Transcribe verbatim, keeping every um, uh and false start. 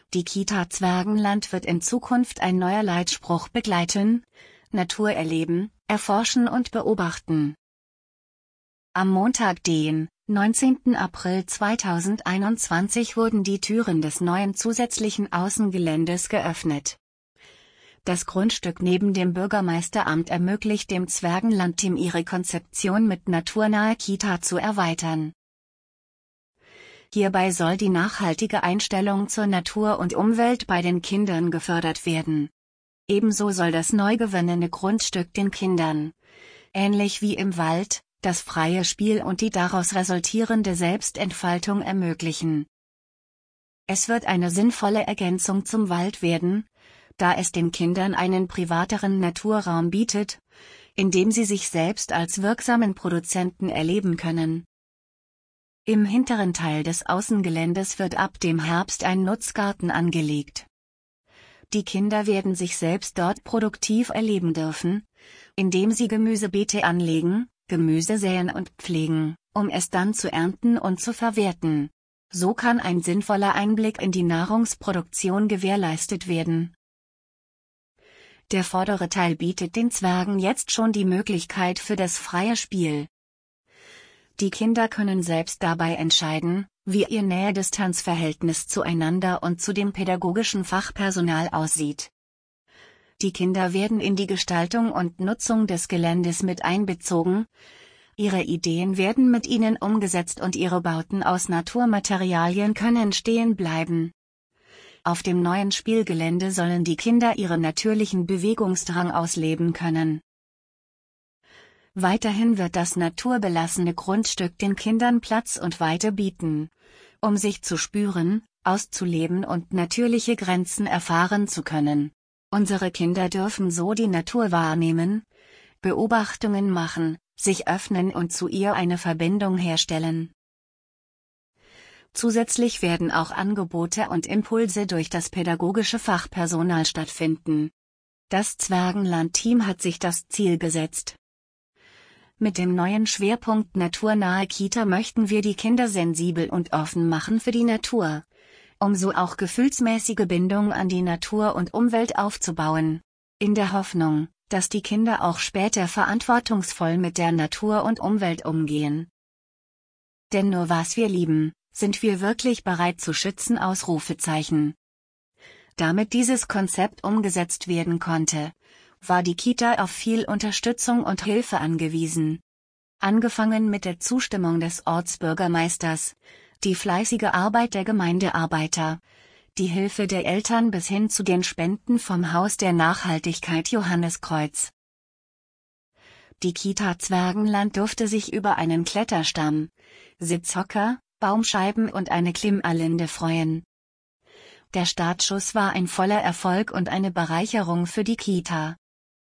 Die Kita Zwergenland wird in Zukunft ein neuer Leitspruch begleiten: Natur erleben, erforschen und beobachten. Am Montag, den neunzehnten April zweitausendeinundzwanzig, wurden die Türen des neuen zusätzlichen Außengeländes geöffnet. Das Grundstück neben dem Bürgermeisteramt ermöglicht dem Zwergenland-Team ihre Konzeption mit naturnaher Kita zu erweitern. Hierbei soll die nachhaltige Einstellung zur Natur und Umwelt bei den Kindern gefördert werden. Ebenso soll das neu gewonnene Grundstück den Kindern, ähnlich wie im Wald, das freie Spiel und die daraus resultierende Selbstentfaltung ermöglichen. Es wird eine sinnvolle Ergänzung zum Wald werden, da es den Kindern einen privateren Naturraum bietet, in dem sie sich selbst als wirksamen Produzenten erleben können. Im hinteren Teil des Außengeländes wird ab dem Herbst ein Nutzgarten angelegt. Die Kinder werden sich selbst dort produktiv erleben dürfen, indem sie Gemüsebeete anlegen, Gemüse säen und pflegen, um es dann zu ernten und zu verwerten. So kann ein sinnvoller Einblick in die Nahrungsproduktion gewährleistet werden. Der vordere Teil bietet den Zwergen jetzt schon die Möglichkeit für das freie Spiel. Die Kinder können selbst dabei entscheiden, wie ihr Nähe-Distanz-Verhältnis zueinander und zu dem pädagogischen Fachpersonal aussieht. Die Kinder werden in die Gestaltung und Nutzung des Geländes mit einbezogen, ihre Ideen werden mit ihnen umgesetzt und ihre Bauten aus Naturmaterialien können stehen bleiben. Auf dem neuen Spielgelände sollen die Kinder ihren natürlichen Bewegungsdrang ausleben können. Weiterhin wird das naturbelassene Grundstück den Kindern Platz und Weite bieten, um sich zu spüren, auszuleben und natürliche Grenzen erfahren zu können. Unsere Kinder dürfen so die Natur wahrnehmen, Beobachtungen machen, sich öffnen und zu ihr eine Verbindung herstellen. Zusätzlich werden auch Angebote und Impulse durch das pädagogische Fachpersonal stattfinden. Das Zwergenland-Team hat sich das Ziel gesetzt. Mit dem neuen Schwerpunkt Naturnahe Kita möchten wir die Kinder sensibel und offen machen für die Natur, um so auch gefühlsmäßige Bindung an die Natur und Umwelt aufzubauen, in der Hoffnung, dass die Kinder auch später verantwortungsvoll mit der Natur und Umwelt umgehen. Denn nur was wir lieben, sind wir wirklich bereit zu schützen? Ausrufezeichen. Damit dieses Konzept umgesetzt werden konnte, war die Kita auf viel Unterstützung und Hilfe angewiesen. Angefangen mit der Zustimmung des Ortsbürgermeisters, die fleißige Arbeit der Gemeindearbeiter, die Hilfe der Eltern bis hin zu den Spenden vom Haus der Nachhaltigkeit Johanneskreuz. Die Kita Zwergenland durfte sich über einen Kletterstamm, Sitzhocker, Baumscheiben und eine Klimmerlinde freuen. Der Startschuss war ein voller Erfolg und eine Bereicherung für die Kita.